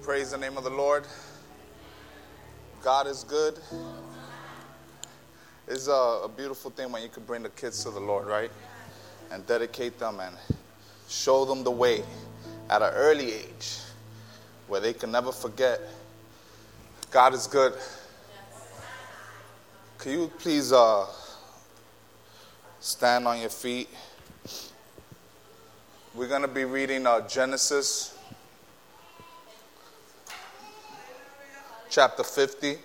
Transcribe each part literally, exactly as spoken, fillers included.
Praise the name of the Lord. God is good. It's a, a beautiful thing when you can bring the kids to the Lord, right? And dedicate them and show them the way at an early age where they can never forget God is good. Can you please uh, stand on your feet? We're going to be reading uh, Genesis chapter fifty,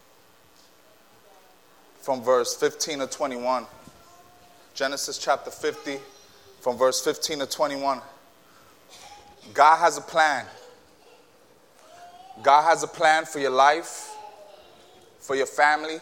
from verse fifteen to twenty-one. Genesis chapter fifty, from verse fifteen to twenty-one. God has a plan. God has a plan for your life, for your family,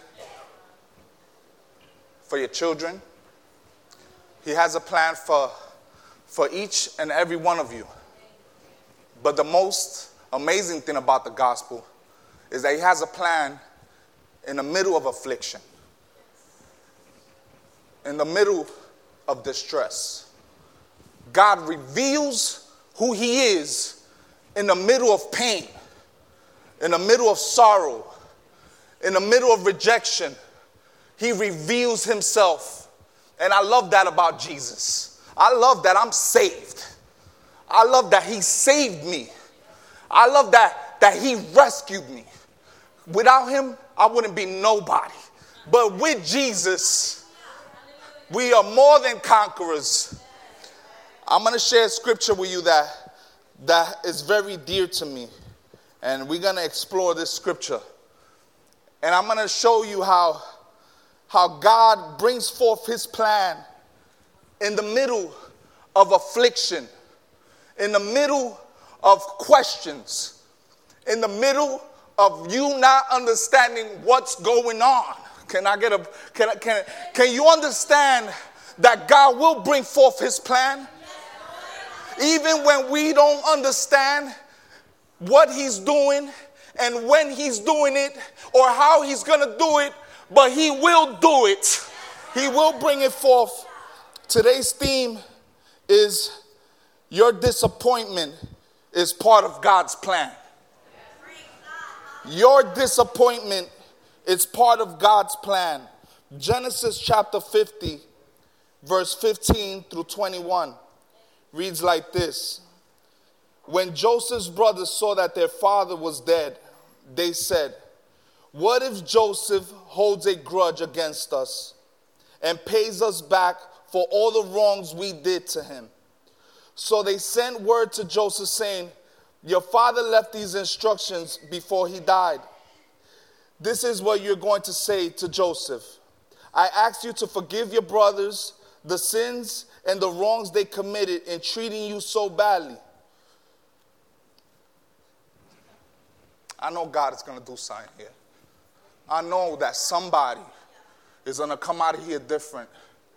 for your children. He has a plan for, for each and every one of you. But the most amazing thing about the gospel is that he has a plan in the middle of affliction, in the middle of distress. God reveals who he is in the middle of pain, in the middle of sorrow, in the middle of rejection. He reveals himself. And I love that about Jesus. I love that I'm saved. I love that he saved me. I love that, that he rescued me. Without him, I wouldn't be nobody. But with Jesus, we are more than conquerors. I'm going to share a scripture with you that, that is very dear to me. And we're going to explore this scripture. And I'm going to show you how, how God brings forth his plan in the middle of affliction, in the middle of questions, in the middle of you not understanding what's going on. Can I get a, can, I, can, can you understand that God will bring forth his plan? Even when we don't understand what he's doing and when he's doing it or how he's going to do it, but he will do it. He will bring it forth. Today's theme is your disappointment is part of God's plan. Your disappointment is part of God's plan. Genesis chapter fifty, verse fifteen through twenty-one reads like this. When Joseph's brothers saw that their father was dead, they said, "What if Joseph holds a grudge against us and pays us back for all the wrongs we did to him?" So they sent word to Joseph saying, "Your father left these instructions before he died. This is what you're going to say to Joseph. I ask you to forgive your brothers the sins and the wrongs they committed in treating you so badly." I know God is going to do something here. I know that somebody is going to come out of here different.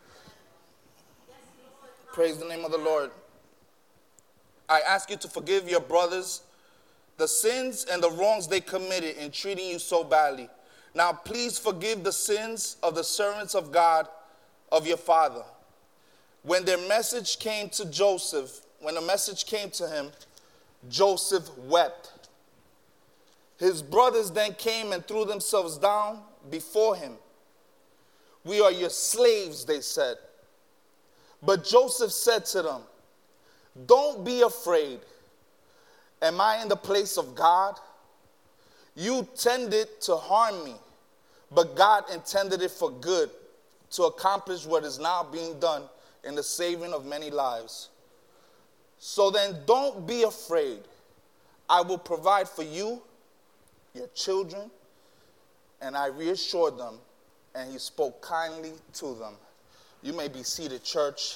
Praise the name of the Lord. I ask you to forgive your brothers the sins and the wrongs they committed in treating you so badly. Now, please forgive the sins of the servants of God, of your father. When their message came to Joseph, when the message came to him, Joseph wept. His brothers then came and threw themselves down before him. "We are your slaves," they said. But Joseph said to them, "Don't be afraid. Am I in the place of God? You tended to harm me, but God intended it for good, to accomplish what is now being done in the saving of many lives. So then don't be afraid. I will provide for you, your children." And I reassured them, and he spoke kindly to them. You may be seated, church.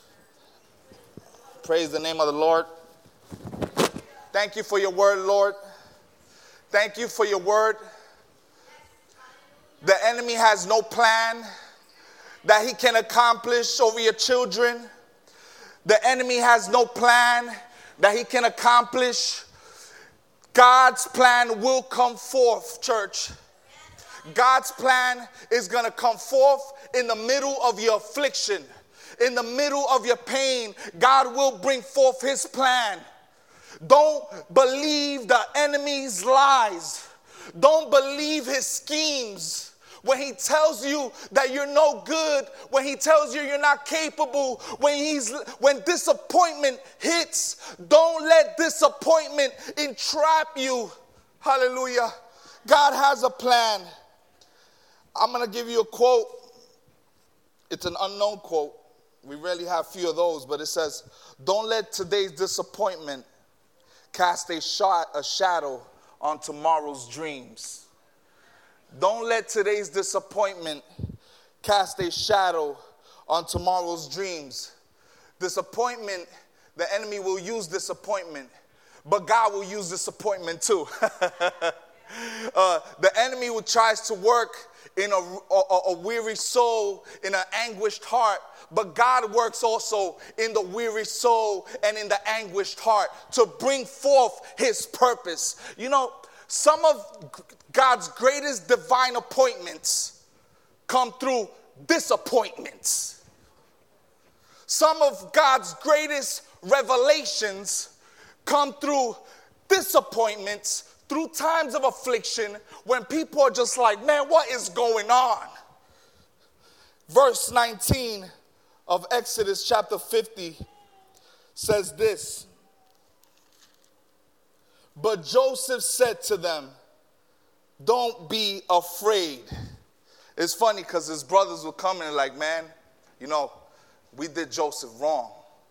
Praise the name of the Lord. Thank you for your word, Lord. Thank you for your word. The enemy has no plan that he can accomplish over your children. The enemy has no plan that he can accomplish. God's plan will come forth, church. God's plan is going to come forth in the middle of your affliction. In the middle of your pain, God will bring forth his plan. Don't believe the enemy's lies. Don't believe his schemes. When he tells you that you're no good, when he tells you you're not capable, when he's when disappointment hits, don't let disappointment entrap you. Hallelujah. God has a plan. I'm going to give you a quote. It's an unknown quote. We rarely have few of those, but it says, "Don't let today's disappointment cast a, shot, a shadow on tomorrow's dreams." Don't let today's disappointment cast a shadow on tomorrow's dreams. Disappointment, the enemy will use disappointment, but God will use disappointment too. uh, the enemy will try to work in a, a, a weary soul, in an anguished heart, but God works also in the weary soul and in the anguished heart to bring forth his purpose. You know, some of God's greatest divine appointments come through disappointments. Some of God's greatest revelations come through disappointments, through times of affliction when people are just like, man, what is going on? Verse nineteen of Exodus chapter fifty says this. But Joseph said to them, don't be afraid. It's funny because his brothers were coming and like, man, you know, we did Joseph wrong.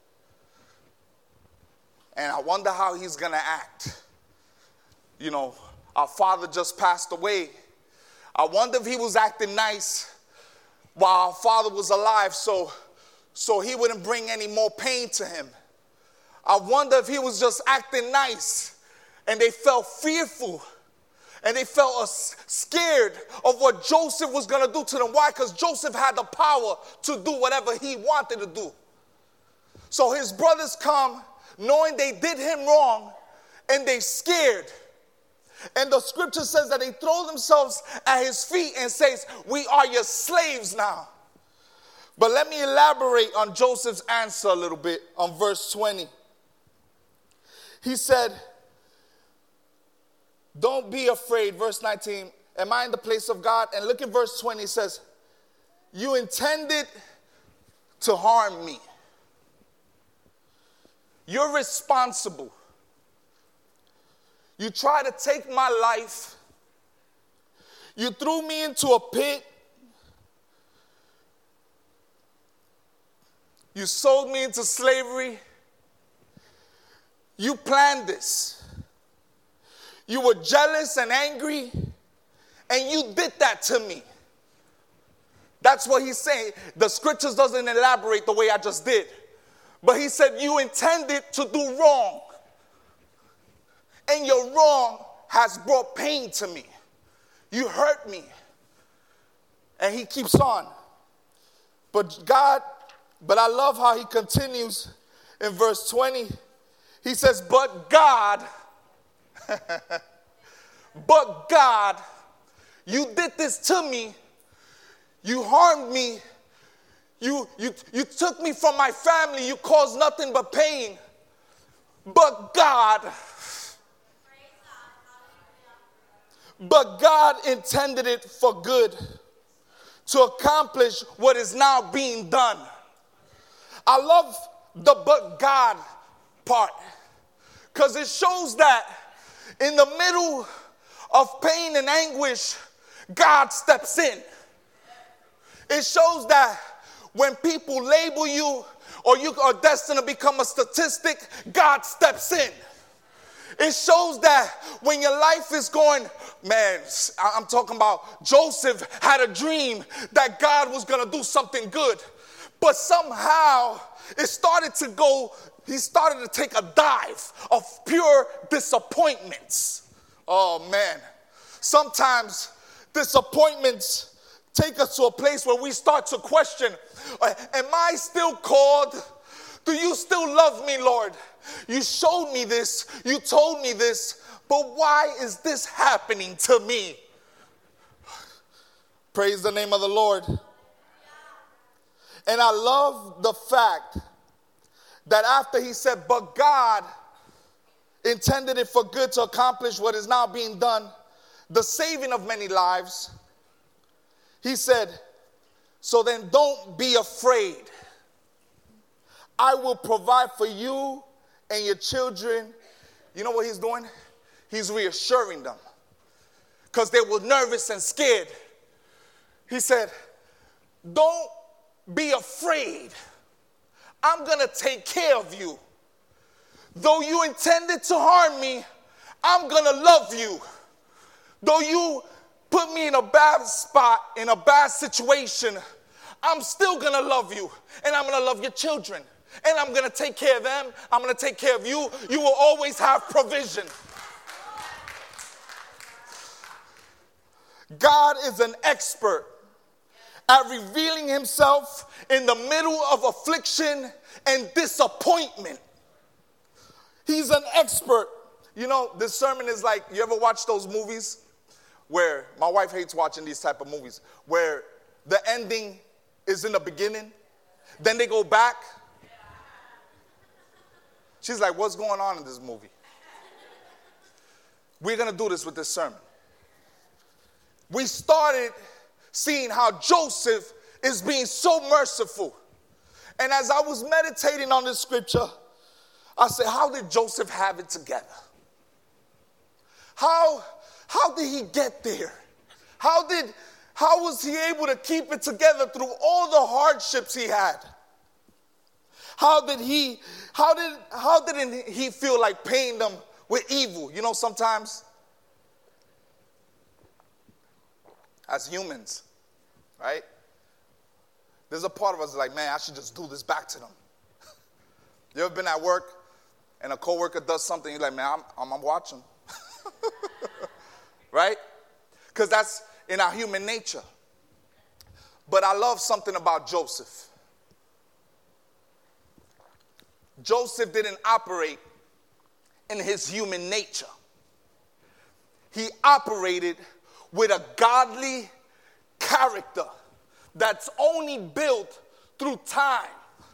And I wonder how he's going to act. You know, our father just passed away. I wonder if he was acting nice while our father was alive so, so he wouldn't bring any more pain to him. I wonder if he was just acting nice and they felt fearful and they felt uh, scared of what Joseph was going to do to them. Why? Because Joseph had the power to do whatever he wanted to do. So his brothers come knowing they did him wrong and they scared. And the scripture says that they throw themselves at his feet and says, we are your slaves now. But let me elaborate on Joseph's answer a little bit on verse twenty. He said, don't be afraid. Verse nineteen, am I in the place of God? And look at verse twenty, it says, you intended to harm me. You're responsible. You tried to take my life. You threw me into a pit. You sold me into slavery. You planned this. You were jealous and angry, and you did that to me. That's what he's saying. The scriptures doesn't elaborate the way I just did. But he said, you intended to do wrong. And your wrong has brought pain to me. You hurt me. And he keeps on. But God, but I love how he continues in verse twenty. He says, but God, but God, you did this to me. You harmed me. You, you, you took me from my family. You caused nothing but pain. But God, but God intended it for good to accomplish what is now being done. I love the but God part because it shows that in the middle of pain and anguish, God steps in. It shows that when people label you or you are destined to become a statistic, God steps in. It shows that when your life is going, man, I'm talking about Joseph had a dream that God was going to do something good. But somehow it started to go, he started to take a dive of pure disappointments. Oh, man. Sometimes disappointments take us to a place where we start to question, am I still called? Do you still love me, Lord? You showed me this. You told me this. But why is this happening to me? Praise the name of the Lord. And I love the fact that after he said, but God intended it for good to accomplish what is now being done, the saving of many lives. He said, so then don't be afraid. I will provide for you and your children. You know what he's doing? He's reassuring them because they were nervous and scared. He said, don't be afraid. I'm going to take care of you. Though you intended to harm me, I'm going to love you. Though you put me in a bad spot, in a bad situation, I'm still going to love you. And I'm going to love your children. And I'm going to take care of them. I'm going to take care of you. You will always have provision. God is an expert at revealing himself in the middle of affliction and disappointment. He's an expert. You know, this sermon is like, you ever watch those movies where, my wife hates watching these type of movies, where the ending is in the beginning, then they go back. She's like, what's going on in this movie? We're going to do this with this sermon. We started seeing how Joseph is being so merciful. And as I was meditating on this scripture, I said, how did Joseph have it together? How, how did he get there? How did, how was he able to keep it together through all the hardships he had? How did he, how did, how didn't he feel like paying them with evil? You know, sometimes as humans, right? There's a part of us like, man, I should just do this back to them. You ever been at work and a coworker does something, you're like, man, I'm, I'm, I'm watching. Right? Because that's in our human nature. But I love something about Joseph. Joseph didn't operate in his human nature. He operated with a godly character that's only built through time.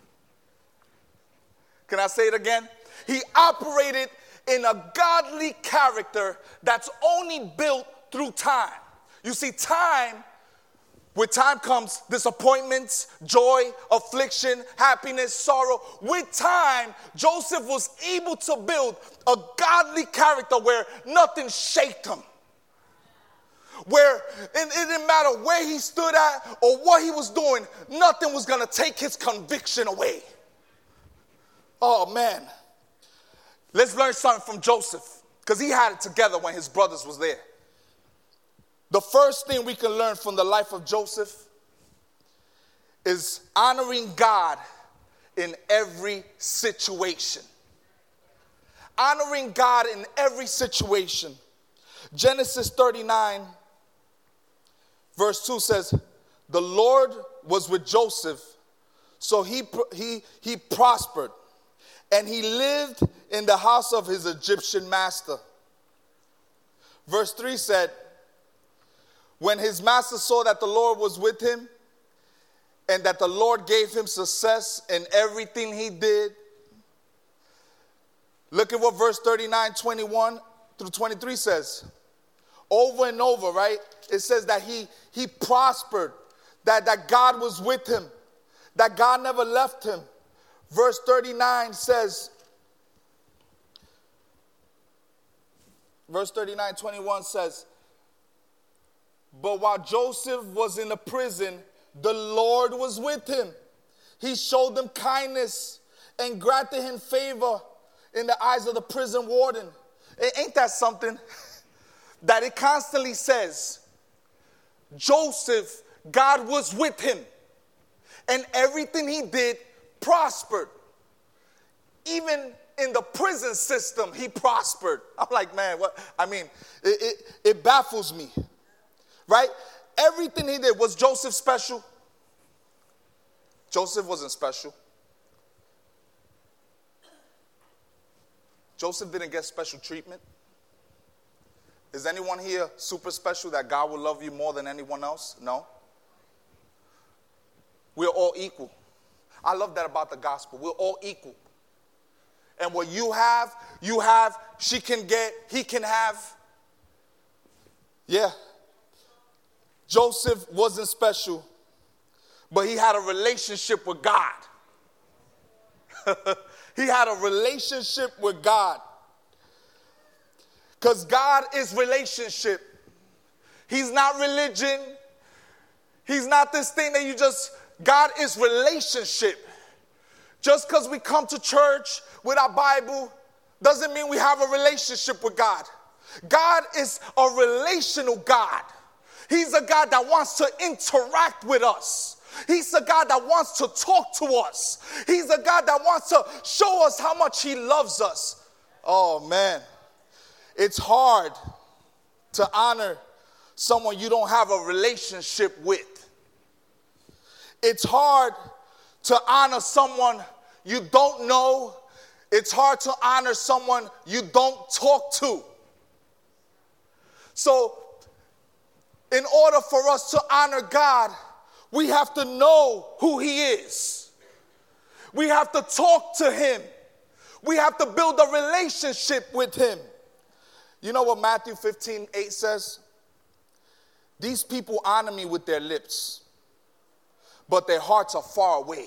Can I say it again? He operated in a godly character that's only built through time. You see, time, with time comes disappointments, joy, affliction, happiness, sorrow. With time, Joseph was able to build a godly character where nothing shaked him. Where it, it didn't matter where he stood at or what he was doing, nothing was going to take his conviction away. Oh, man. Let's learn something from Joseph, because he had it together when his brothers was there. The first thing we can learn from the life of Joseph is honoring God in every situation. Honoring God in every situation. Genesis thirty-nine, verse two says, the Lord was with Joseph, so he, he, he prospered, and he lived in the house of his Egyptian master. Verse three said, when his master saw that the Lord was with him and that the Lord gave him success in everything he did. Look at what verse thirty-nine, twenty-one through twenty-three says. Over and over, right? It says that he, he prospered, that, that God was with him, that God never left him. Verse thirty-nine says, verse thirty-nine, twenty-one says, but while Joseph was in the prison, the Lord was with him. He showed him kindness and granted him favor in the eyes of the prison warden. Ain't that something? That it constantly says, Joseph, God was with him. And everything he did prospered. Even in the prison system, he prospered. I'm like, man, what? I mean, it, it, it baffles me. Right? Everything he did. Was Joseph special? Joseph wasn't special. Joseph didn't get special treatment. Is anyone here super special that God will love you more than anyone else? No. We're all equal. I love that about the gospel. We're all equal. And what you have, you have, she can get, he can have. Yeah. Joseph wasn't special, but he had a relationship with God. He had a relationship with God. Because God is relationship. He's not religion. He's not this thing that you just, God is relationship. Just because we come to church with our Bible doesn't mean we have a relationship with God. God is a relational God. He's a God that wants to interact with us. He's a God that wants to talk to us. He's a God that wants to show us how much he loves us. Oh, man. It's hard to honor someone you don't have a relationship with. It's hard to honor someone you don't know. It's hard to honor someone you don't talk to. So, in order for us to honor God, we have to know who he is. We have to talk to him. We have to build a relationship with him. You know what Matthew fifteen eight says? These people honor me with their lips, but their hearts are far away.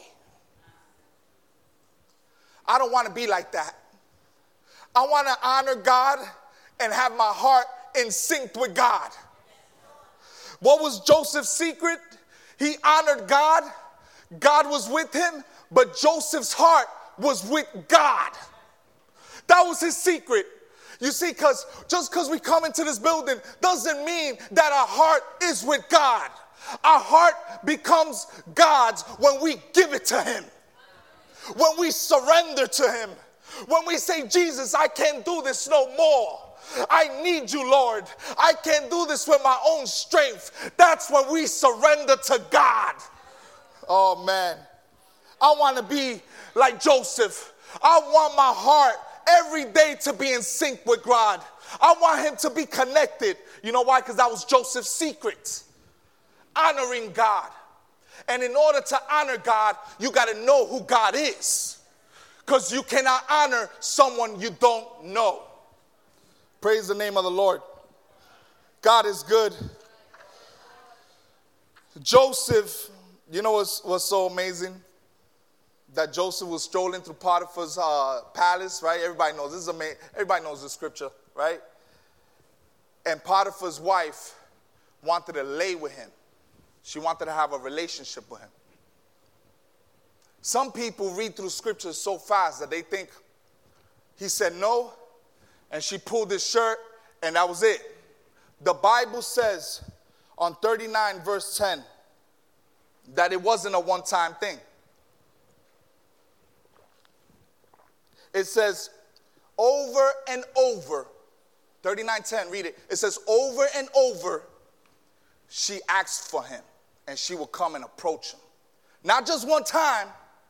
I don't want to be like that. I want to honor God and have my heart in sync with God. What was Joseph's secret? He honored God. God was with him, but Joseph's heart was with God. That was his secret. You see, because just because we come into this building doesn't mean that our heart is with God. Our heart becomes God's when we give it to him. When we surrender to him. When we say, Jesus, I can't do this no more. I need you, Lord. I can't do this with my own strength. That's when we surrender to God. Oh, man. I want to be like Joseph. I want my heart every day to be in sync with God. I want him to be connected. You know why? Because that was Joseph's secret. Honoring God. And in order to honor God, you got to know who God is. Because you cannot honor someone you don't know. Praise the name of the Lord. God is good. Joseph, you know what's, what's so amazing? That Joseph was strolling through Potiphar's uh, palace, right? Everybody knows. This is amazing. Everybody knows this scripture, right? And Potiphar's wife wanted to lay with him. She wanted to have a relationship with him. Some people read through scriptures so fast that they think he said no, and she pulled his shirt, and that was it. The Bible says on thirty-nine verse ten that it wasn't a one-time thing. It says over and over, thirty-nine ten, read it. It says over and over, she asked for him, and she will come and approach him. Not just one time,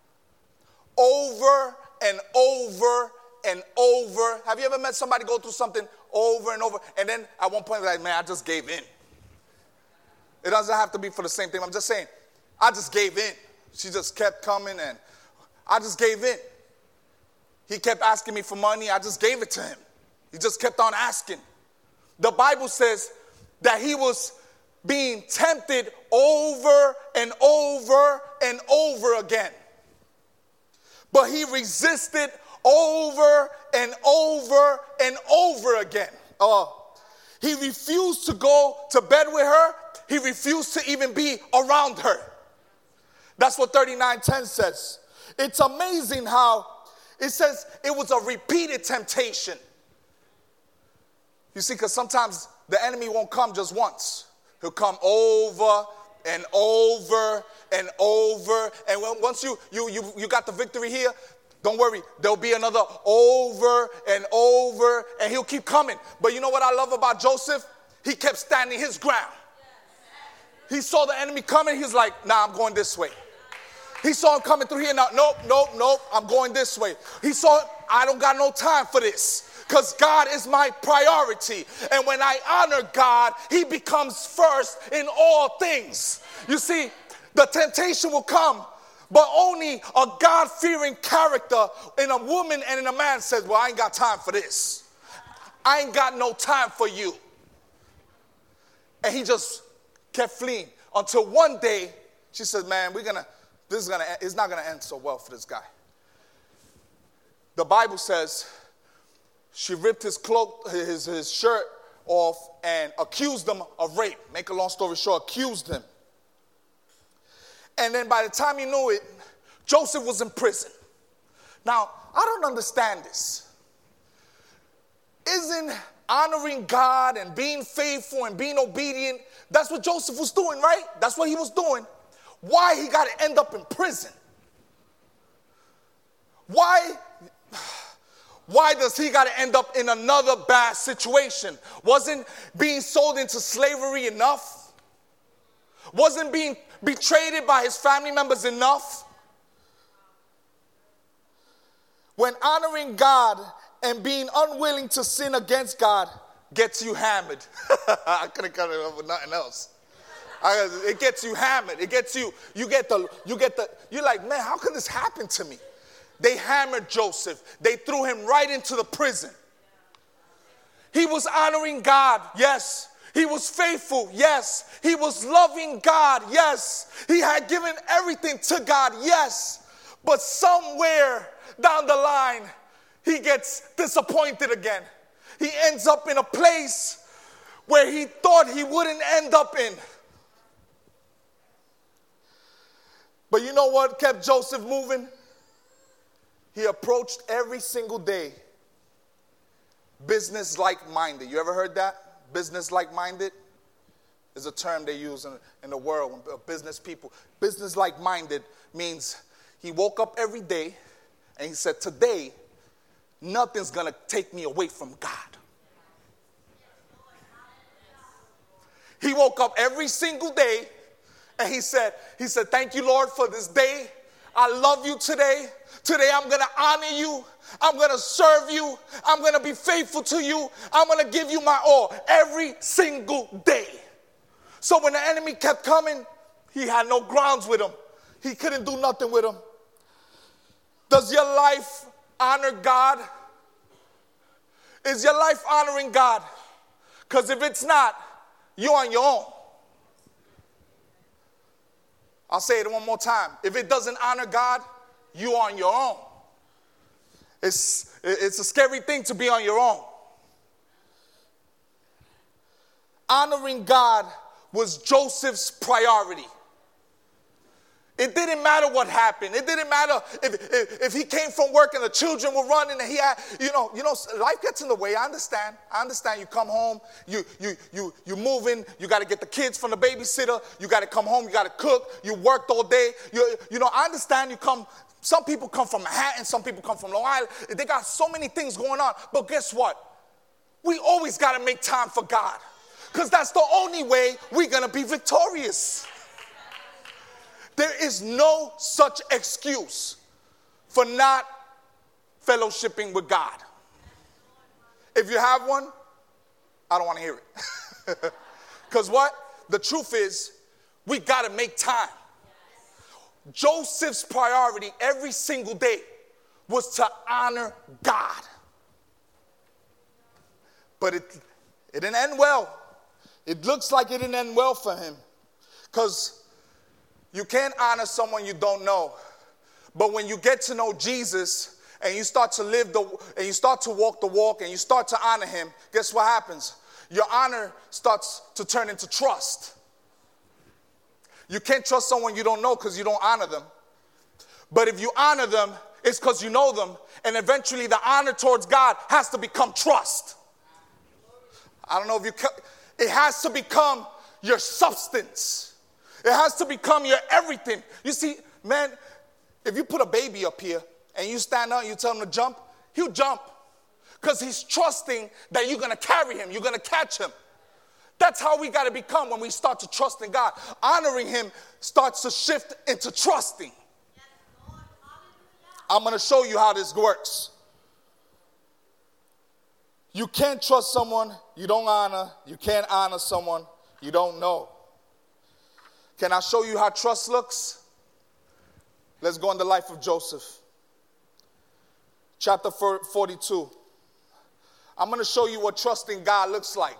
over and over and over. Have you ever met somebody go through something over and over, and then at one point, like, man, I just gave in. It doesn't have to be for the same thing. I'm just saying, I just gave in. She just kept coming, and I just gave in. He kept asking me for money. I just gave it to him. He just kept on asking. The Bible says that he was being tempted over and over and over again. But he resisted over and over and over again. Uh, he refused to go to bed with her. He refused to even be around her. That's what thirty-nine ten says. It's amazing how it says it was a repeated temptation. You see, because sometimes the enemy won't come just once. He'll come over and over and over. And when, once you, you, you, you got the victory here, don't worry. There'll be another over and over, and he'll keep coming. But you know what I love about Joseph? He kept standing his ground. He saw the enemy coming. He's like, nah, I'm going this way. He saw him coming through here. Now, nope, nope, nope. I'm going this way. He saw, I don't got no time for this. Because God is my priority. And when I honor God, he becomes first in all things. You see, the temptation will come, But only a God-fearing character in a woman and in a man says, well, I ain't got time for this. I ain't got no time for you. And he just kept fleeing until one day she said, man, we're gonna, this is gonna, it's not gonna end so well for this guy. The Bible says she ripped his cloak, his, his shirt off and accused him of rape. Make a long story short, accused him. And then by the time you knew it, Joseph was in prison. Now, I don't understand this. Isn't honoring God and being faithful and being obedient, that's what Joseph was doing, right? That's what he was doing. Why he got to end up in prison? Why, why does he got to end up in another bad situation? Wasn't being sold into slavery enough? Wasn't being betrayed by his family members enough? When honoring God and being unwilling to sin against God gets you hammered. I couldn't cut it up with nothing else. I, it gets you hammered. It gets you, you get the, you get the, you're like, man, how could this happen to me? They hammered Joseph. They threw him right into the prison. He was honoring God, yes. He was faithful, yes. He was loving God, yes. He had given everything to God, yes. But somewhere down the line, he gets disappointed again. He ends up in a place where he thought he wouldn't end up in. But you know what kept Joseph moving? He approached every single day business like-minded. You ever heard that? Business like-minded is a term they use in, in the world, business people. Business like-minded means he woke up every day and he said, today, nothing's going to take me away from God. He woke up every single day and he said, he said, thank you, Lord, for this day. I love you today. Today I'm going to honor you. I'm going to serve you. I'm going to be faithful to you. I'm going to give you my all every single day. So when the enemy kept coming, he had no grounds with him. He couldn't do nothing with him. Does your life honor God? Is your life honoring God? Because if it's not, you're on your own. I'll say it one more time. If it doesn't honor God, you're on your own. It's, it's a scary thing to be on your own. Honoring God was Joseph's priority. It didn't matter what happened. It didn't matter if, if, if he came from work and the children were running and he had, you know, you know, life gets in the way. I understand. I understand. You come home, you you you you moving, you got to get the kids from the babysitter, you got to come home, you got to cook, you worked all day. You, you know, I understand you come, some people come from Manhattan, some people come from Long Island. They got so many things going on. But guess what? We always got to make time for God because that's the only way we're going to be victorious. There is no such excuse for not fellowshipping with God. If you have one, I don't want to hear it. Because what? The truth is, we got to make time. Joseph's priority every single day was to honor God. But it, it didn't end well. It looks like it didn't end well for him. Because you can't honor someone you don't know. But when you get to know Jesus and you start to live the and you start to walk the walk and you start to honor him, guess what happens? Your honor starts to turn into trust. You can't trust someone you don't know because you don't honor them. But if you honor them, it's because you know them. And eventually the honor towards God has to become trust. I don't know if you, it has to become your substance. It has to become your everything. You see, man, if you put a baby up here and you stand up and you tell him to jump, he'll jump. Because he's trusting that you're going to carry him. You're going to catch him. That's how we got to become when we start to trust in God. Honoring him starts to shift into trusting. I'm going to show you how this works. You can't trust someone you don't honor. You can't honor someone you don't know. Can I show you how trust looks? Let's go on the life of Joseph. Chapter forty-two. I'm going to show you what trusting God looks like.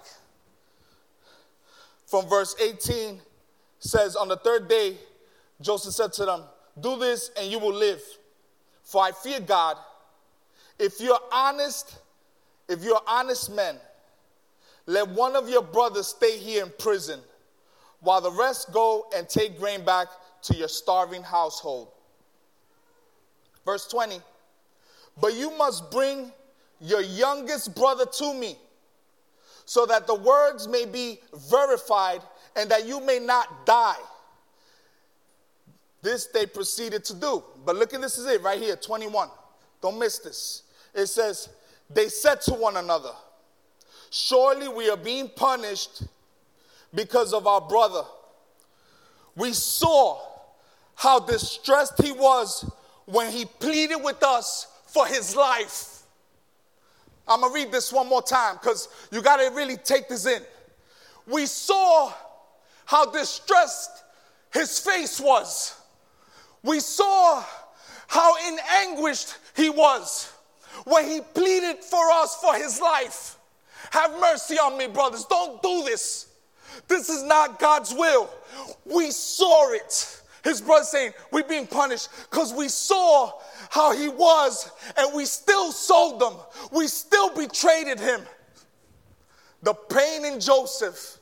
From verse eighteen says, on the third day, Joseph said to them, do this and you will live. For I fear God. If you're honest, if you're honest men, let one of your brothers stay here in prison, while the rest go and take grain back to your starving household. Verse twenty. But you must bring your youngest brother to me, so that the words may be verified and that you may not die. This they proceeded to do. But look at this is it right here, twenty-one. Don't miss this. It says, they said to one another, surely we are being punished because of our brother. We saw how distressed he was when he pleaded with us for his life. I'm going to read this one more time because you got to really take this in. We saw how distressed his face was. We saw how in anguish he was when he pleaded for us for his life. Have mercy on me, brothers. Don't do this. This is not God's will. We saw it. His brother saying, we're being punished because we saw how he was and we still sold them. We still betrayed him. The pain in Joseph.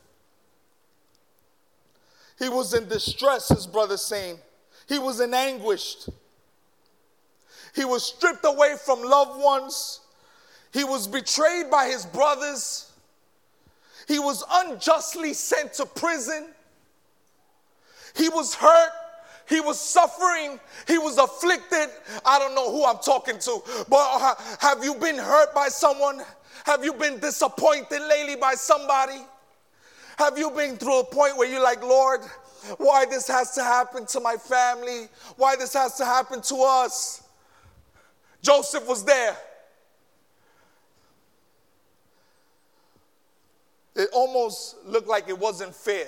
He was in distress, his brother saying. He was in anguish. He was stripped away from loved ones. He was betrayed by his brothers. He was unjustly sent to prison. He was hurt. He was suffering. He was afflicted. I don't know who I'm talking to, but have you been hurt by someone? Have you been disappointed lately by somebody? Have you been through a point where you're like, Lord, why this has to happen to my family? Why this has to happen to us? Joseph was there. It almost looked like it wasn't fair.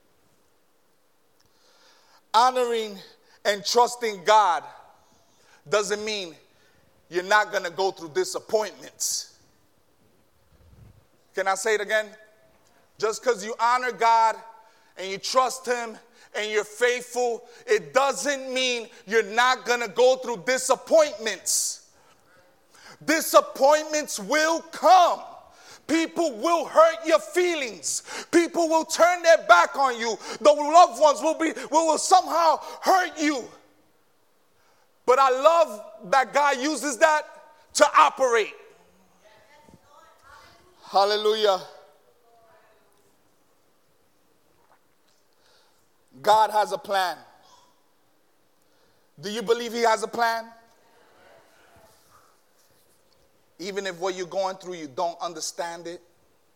Honoring and trusting God doesn't mean you're not going to go through disappointments. Can I say it again? Just because you honor God and you trust him and you're faithful, it doesn't mean you're not going to go through disappointments. Disappointments will come. People will hurt your feelings. People will turn their back on you. The loved ones will be will, will somehow hurt you. But I love that God uses that to operate. Hallelujah. God has a plan. Do you believe he has a plan? Even if what you're going through, you don't understand it.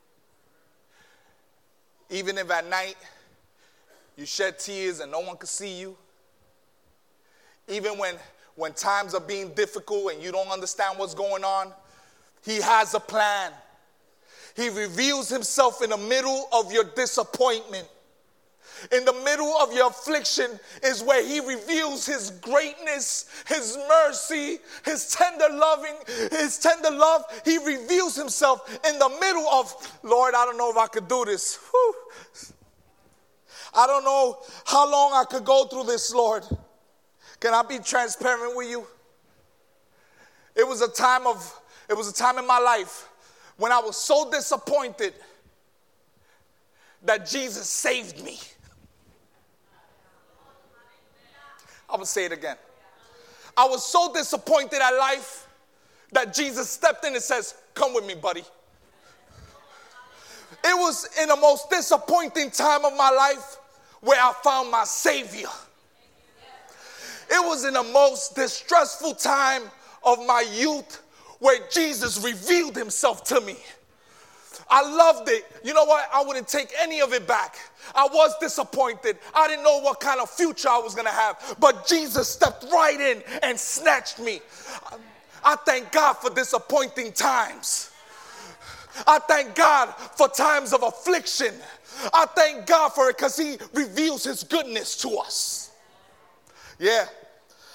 Even if at night you shed tears and no one can see you. Even when, when times are being difficult and you don't understand what's going on, he has a plan. He reveals himself in the middle of your disappointment. In the middle of your affliction is where he reveals his greatness, his mercy, his tender loving, his tender love. He reveals himself in the middle of, Lord, I don't know if I could do this. Whew. I don't know how long I could go through this, Lord. Can I be transparent with you? It was a time of, it was a time in my life when I was so disappointed that Jesus saved me. I will say it again. I was so disappointed at life that Jesus stepped in and says, come with me, buddy. It was in the most disappointing time of my life where I found my Savior. It was in the most distressful time of my youth where Jesus revealed himself to me. I loved it. You know what? I wouldn't take any of it back. I was disappointed. I didn't know what kind of future I was going to have. But Jesus stepped right in and snatched me. I thank God for disappointing times. I thank God for times of affliction. I thank God for it because he reveals his goodness to us. Yeah.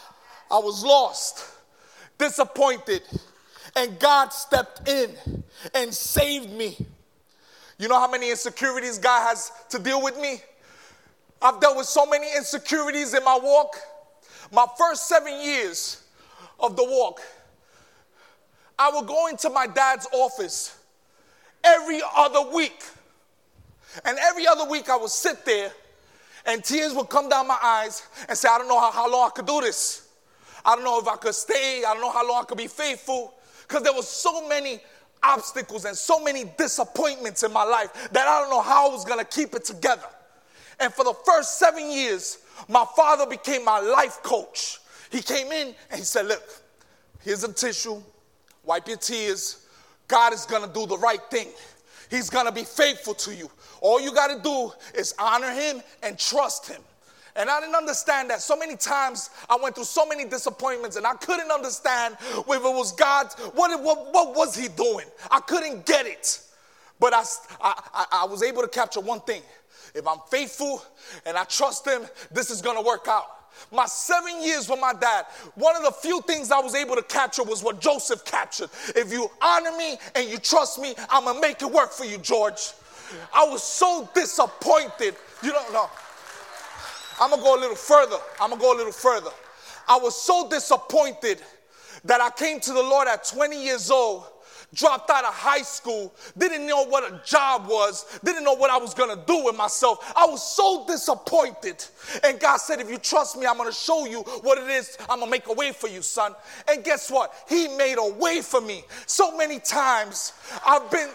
I was lost, disappointed, and God stepped in and saved me. You know how many insecurities God has to deal with me? I've dealt with so many insecurities in my walk. My first seven years of the walk, I would go into my dad's office every other week. And every other week I would sit there and tears would come down my eyes and say, I don't know how, how long I could do this. I don't know if I could stay. I don't know how long I could be faithful. Because there was so many obstacles and so many disappointments in my life that I don't know how I was going to keep it together. And for the first seven years, my father became my life coach. He came in and he said, look, here's a tissue. Wipe your tears. God is going to do the right thing. He's going to be faithful to you. All you got to do is honor him and trust him. And I didn't understand that. So many times I went through so many disappointments and I couldn't understand if it was God. What, what, what was he doing? I couldn't get it. But I, I, I was able to capture one thing. If I'm faithful and I trust him, this is going to work out. My seven years with my dad, one of the few things I was able to capture was what Joseph captured. If you honor me and you trust me, I'm going to make it work for you, George. I was so disappointed. You don't know. I'm going to go a little further. I'm going to go a little further. I was so disappointed that I came to the Lord at twenty years old, dropped out of high school, didn't know what a job was, didn't know what I was going to do with myself. I was so disappointed. And God said, if you trust me, I'm going to show you what it is. I'm going to make a way for you, son. And guess what? He made a way for me. So many times I've been,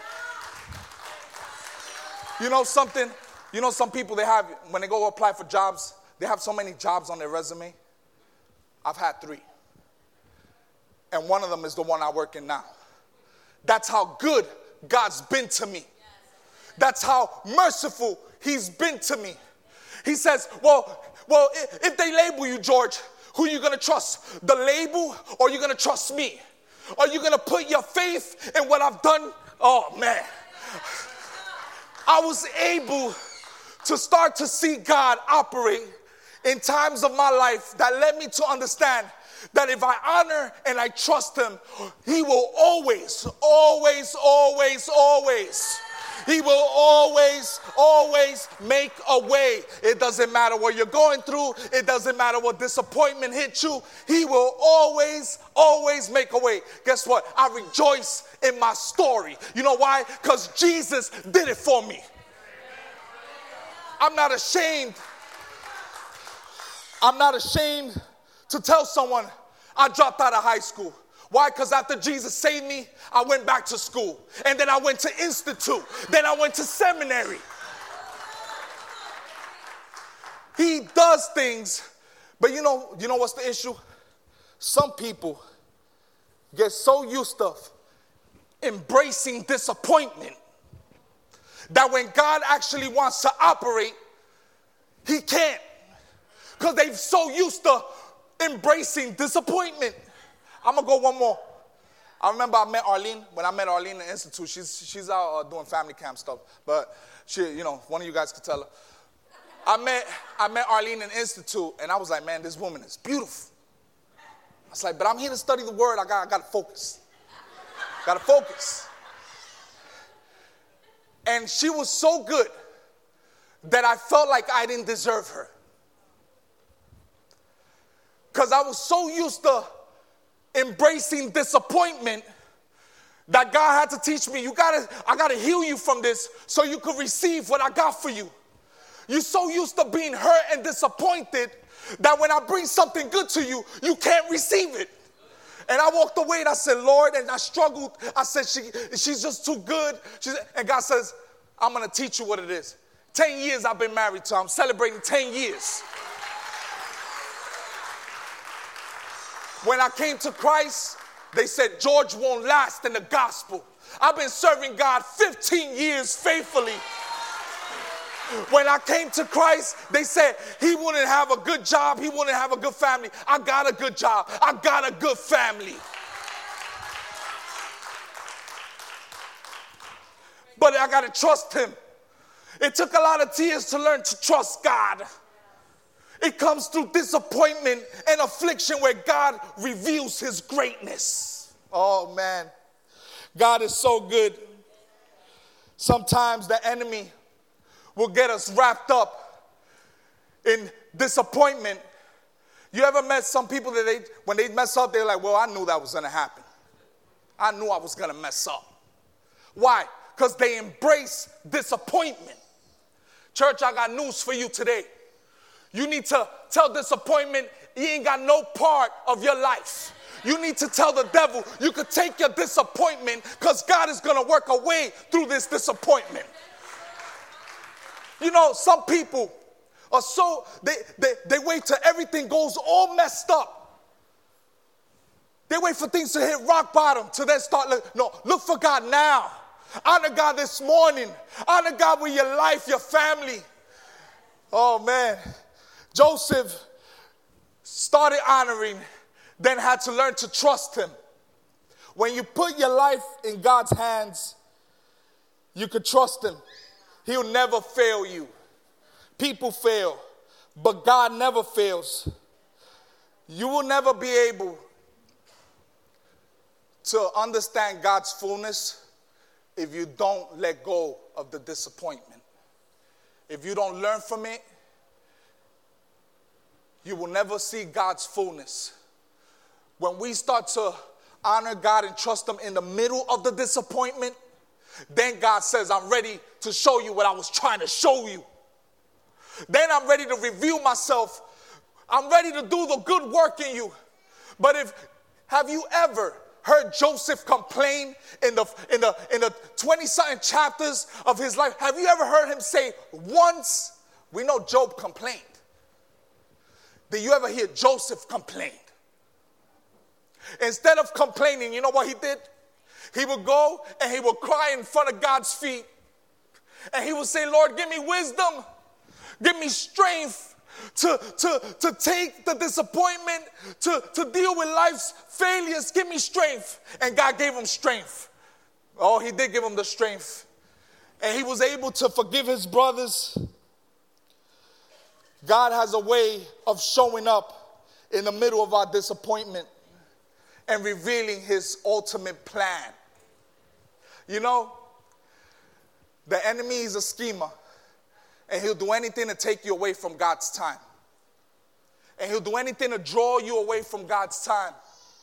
you know something? You know some people, they have, when they go apply for jobs, they have so many jobs on their resume. I've had three. And one of them is the one I work in now. That's how good God's been to me. That's how merciful he's been to me. He says, well, well, if they label you, George, who are you going to trust? The label, or are you going to trust me? Are you going to put your faith in what I've done? Oh, man. I was able to start to see God operate in times of my life that led me to understand that if I honor and I trust him, he will always, always, always, always, he will always, always make a way. It doesn't matter what you're going through. It doesn't matter what disappointment hit you. He will always, always make a way. Guess what? I rejoice in my story. You know why? Because Jesus did it for me. I'm not ashamed. I'm not ashamed to tell someone I dropped out of high school. Why? Because after Jesus saved me, I went back to school. And then I went to institute. Then I went to seminary. He does things. But you know, you know what's the issue? Some people get so used to embracing disappointment that when God actually wants to operate, he can't. Because they're so used to embracing disappointment. I'm going to go one more. I remember I met Arlene. When I met Arlene in the Institute, she's she's out uh, doing family camp stuff. But she, you know, one of you guys could tell her. I met, I met Arlene in the Institute, and I was like, man, this woman is beautiful. I was like, but I'm here to study the word. I got, I got to focus. Got to focus. And she was so good that I felt like I didn't deserve her. Because I was so used to embracing disappointment that God had to teach me, you gotta, I gotta heal you from this so you could receive what I got for you. You're so used to being hurt and disappointed that when I bring something good to you, you can't receive it. And I walked away and I said, Lord, and I struggled. I said, she, she's just too good. She's, and God says, I'm going to teach you what it is. Ten years I've been married to her. I'm celebrating ten years. When I came to Christ, they said, George won't last in the gospel. I've been serving God fifteen years faithfully. When I came to Christ, they said he wouldn't have a good job. He wouldn't have a good family. I got a good job. I got a good family. But I got to trust him. It took a lot of tears to learn to trust God. It comes through disappointment and affliction where God reveals his greatness. Oh, man. God is so good. Sometimes the enemy will get us wrapped up in disappointment. You ever met some people that they, when they mess up, they're like, well, I knew that was going to happen. I knew I was going to mess up. Why? Because they embrace disappointment. Church, I got news for you today. You need to tell disappointment he ain't got no part of your life. You need to tell the devil you could take your disappointment because God is going to work a way through this disappointment. You know, some people are so, they, they, they wait till everything goes all messed up. They wait for things to hit rock bottom to then start, look, no, look for God now. Honor God this morning. Honor God with your life, your family. Oh, man. Joseph started honoring, then had to learn to trust him. When you put your life in God's hands, you can trust him. He'll never fail you. People fail, but God never fails. You will never be able to understand God's fullness if you don't let go of the disappointment. If you don't learn from it, you will never see God's fullness. When we start to honor God and trust him in the middle of the disappointment, then God says, I'm ready to show you what I was trying to show you. Then I'm ready to reveal myself. I'm ready to do the good work in you. But if, have you ever heard Joseph complain in the in the in the twenty-something chapters of his life? Have you ever heard him say once? We know Job complained. Did you ever hear Joseph complain? Instead of complaining, you know what he did? He would go and he would cry in front of God's feet. And he would say, Lord, give me wisdom. Give me strength to, to, to take the disappointment, to, to deal with life's failures. Give me strength. And God gave him strength. Oh, he did give him the strength. And he was able to forgive his brothers. God has a way of showing up in the middle of our disappointment and revealing his ultimate plan. You know, the enemy is a schemer, and he'll do anything to take you away from God's time. And he'll do anything to draw you away from God's time.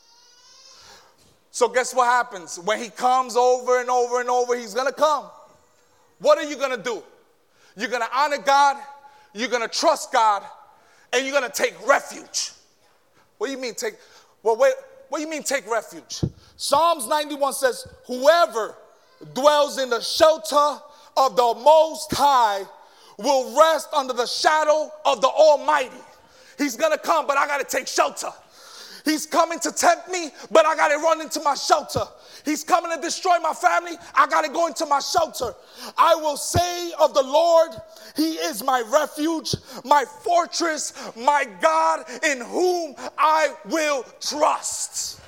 So guess what happens? When he comes over and over and over, he's going to come. What are you going to do? You're going to honor God, you're going to trust God, and you're going to take refuge. What do you mean take, well, wait, what do you mean take refuge? Psalms ninety-one says, whoever dwells in the shelter of the Most High will rest under the shadow of the Almighty. He's going to come, but I got to take shelter. He's coming to tempt me, but I got to run into my shelter. He's coming to destroy my family. I got to go into my shelter. I will say of the Lord, he is my refuge, my fortress, my God in whom I will trust.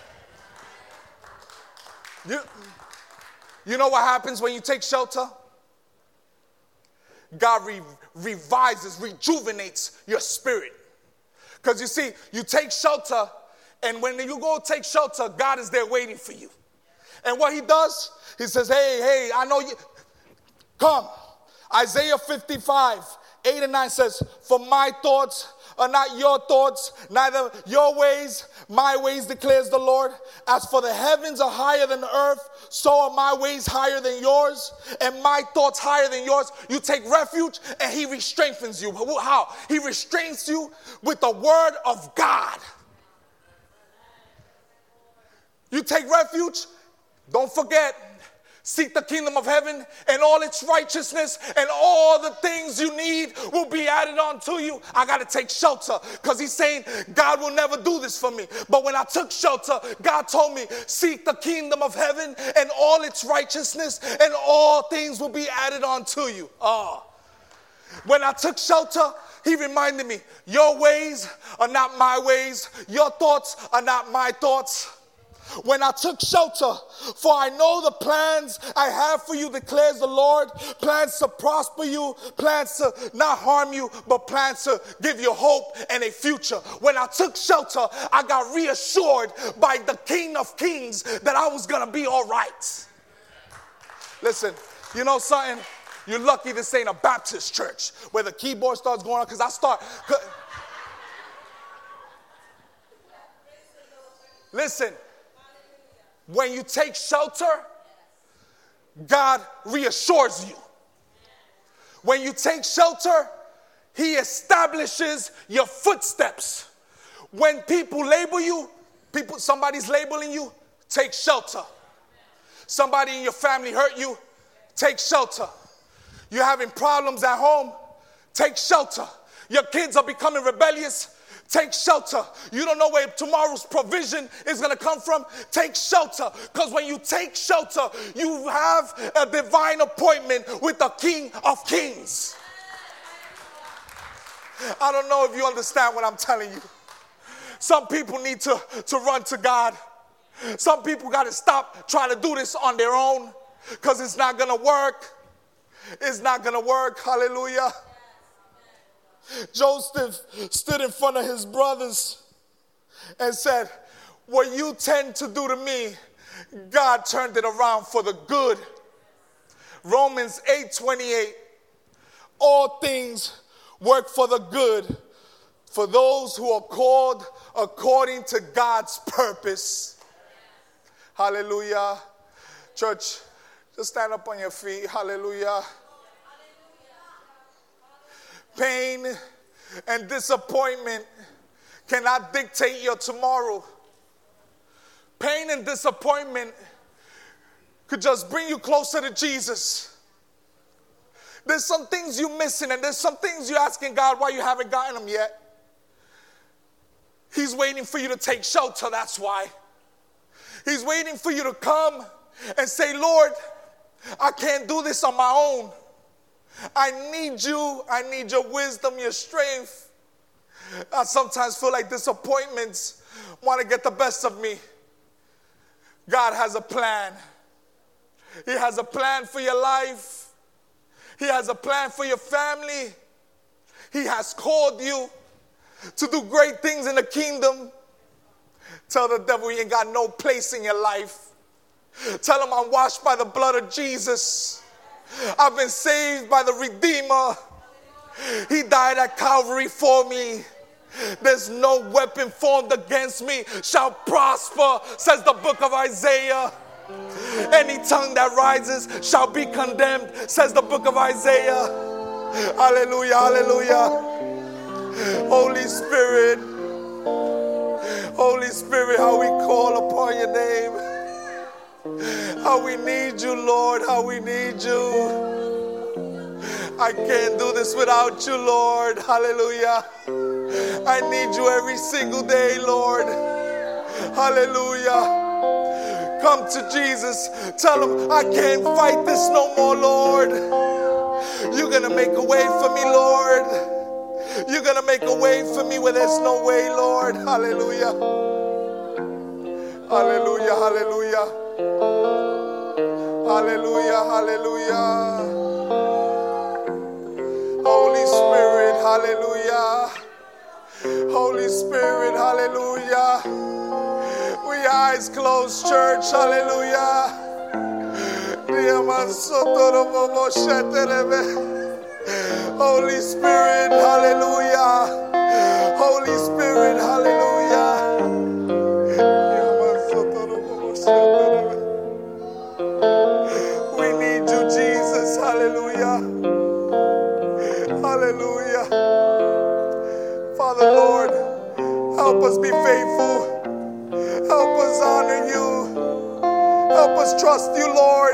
You, you know what happens when you take shelter? God re- revises, rejuvenates your spirit. Because you see, you take shelter, and when you go take shelter, God is there waiting for you. And what he does, he says, hey, hey, I know you. Come. Isaiah fifty-five, eight and nine says, for my thoughts are not your thoughts, neither your ways, my ways, declares the Lord. As for the heavens are higher than the earth, so are my ways higher than yours, and my thoughts higher than yours. You take refuge, and he re-strengthens you. How? He restrains you with the word of God. You take refuge, don't forget, seek the kingdom of heaven and all its righteousness, and all the things you need will be added on to you. I got to take shelter because he's saying God will never do this for me. But when I took shelter, God told me, seek the kingdom of heaven and all its righteousness, and all things will be added on to you. Oh. When I took shelter, he reminded me, your ways are not my ways. Your thoughts are not my thoughts. When I took shelter, for I know the plans I have for you, declares the Lord, plans to prosper you, plans to not harm you, but plans to give you hope and a future. When I took shelter, I got reassured by the King of Kings that I was going to be all right. Listen, you know something? You're lucky this ain't a Baptist church where the keyboard starts going on, because I start... Listen. When you take shelter, God reassures you. When you take shelter, he establishes your footsteps. When people label you, people, somebody's labeling you, take shelter. Somebody in your family hurt you, take shelter. You're having problems at home, take shelter. Your kids are becoming rebellious, take shelter. You don't know where tomorrow's provision is going to come from. Take shelter. Because when you take shelter, you have a divine appointment with the King of Kings. I don't know if you understand what I'm telling you. Some people need to, to run to God. Some people got to stop trying to do this on their own, because it's not going to work. It's not going to work. Hallelujah. Joseph stood in front of his brothers and said, what you tend to do to me, God turned it around for the good. Romans eight twenty-eight, all things work for the good for those who are called according to God's purpose. Hallelujah. Church, just stand up on your feet. Hallelujah. Pain and disappointment cannot dictate your tomorrow. Pain and disappointment could just bring you closer to Jesus. There's some things you're missing, and there's some things you're asking God why you haven't gotten them yet. He's waiting for you to take shelter, that's why. He's waiting for you to come and say, Lord, I can't do this on my own. I need you. I need your wisdom, your strength. I sometimes feel like disappointments want to get the best of me. God has a plan. He has a plan for your life. He has a plan for your family. He has called you to do great things in the kingdom. Tell the devil he ain't got no place in your life. Tell him I'm washed by the blood of Jesus. I've been saved by the Redeemer. He died at Calvary for me. There's no weapon formed against me shall prosper, says the book of Isaiah. Any tongue that rises shall be condemned, says the book of Isaiah. Hallelujah, hallelujah. Holy Spirit, Holy Spirit, how we call upon your name. How we need you, Lord, how we need you. I can't do this without you, Lord. Hallelujah. I need you every single day, Lord. Hallelujah. Come to Jesus. Tell him, I can't fight this no more, Lord. You're going to make a way for me, Lord. You're going to make a way for me where there's no way, Lord. Hallelujah. Hallelujah, hallelujah. Hallelujah, hallelujah. Holy Spirit, hallelujah. Holy Spirit, hallelujah. With your eyes closed, church, hallelujah. Holy Spirit, hallelujah. Holy Spirit, hallelujah. We need you, Jesus. Hallelujah. Hallelujah. Father, Lord, help us be faithful. Help us honor you. Help us trust you, Lord.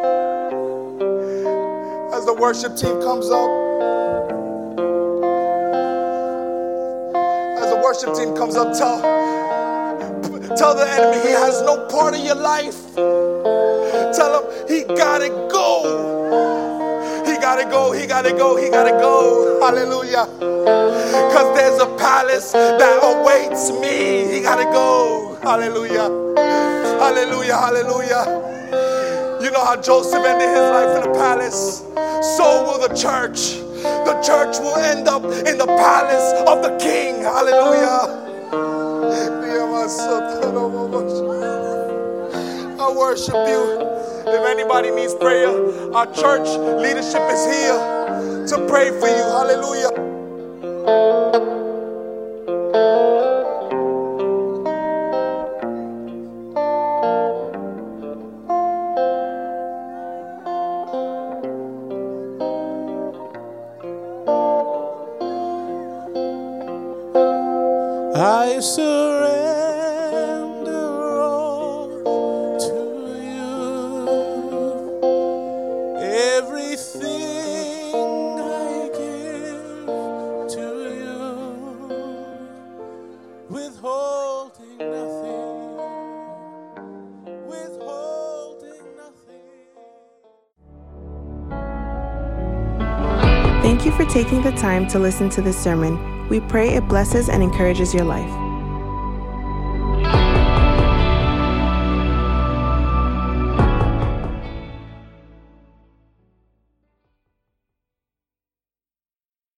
As the worship team comes up, as the worship team comes up, tell, tell the enemy he has no part of your life. Tell him he gotta go. He gotta go, he gotta go, he gotta go. Hallelujah. Because there's a palace that awaits me. He gotta go. Hallelujah. Hallelujah, hallelujah. You know how Joseph ended his life in the palace? So will the church. The church will end up in the palace of the king. Hallelujah. I worship you. If anybody needs prayer, our church leadership is here to pray for you. Hallelujah. I surrender all to you. Everything I give to you, withholding nothing, withholding nothing. Thank you for taking the time to listen to this sermon. We pray it blesses and encourages your life.